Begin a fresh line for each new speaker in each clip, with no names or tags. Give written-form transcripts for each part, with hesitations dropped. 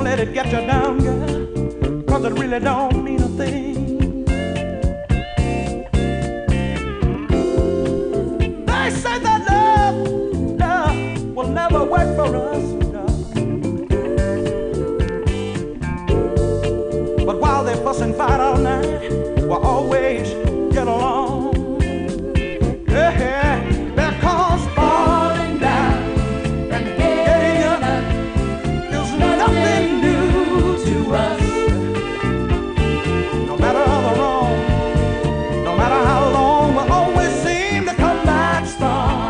let it get you down, girl, 'cause it really don't mean a thing. They say that love will never work for us, no. But while they fuss and fight all night, we'll always get along. Yeah, because falling down and getting up is nothing new to us. No matter the wrong, no matter how long, we'll always seem to come back strong.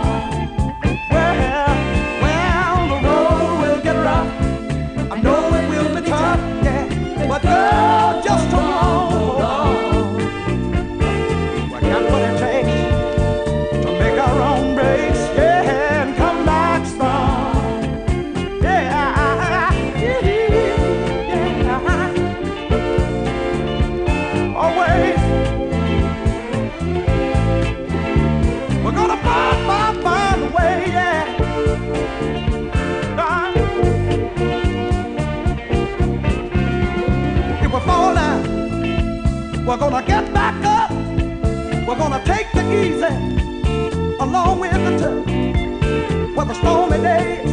Well, the road will get rough. I know it will be tough, yeah, but girl, just hold on. We got what it takes to make our own breaks, yeah, and come back strong. Yeah. Always. We're gonna find a way, yeah. If we fall down, we're gonna get back up. We're gonna take the easy along with the tough. With a stormy day,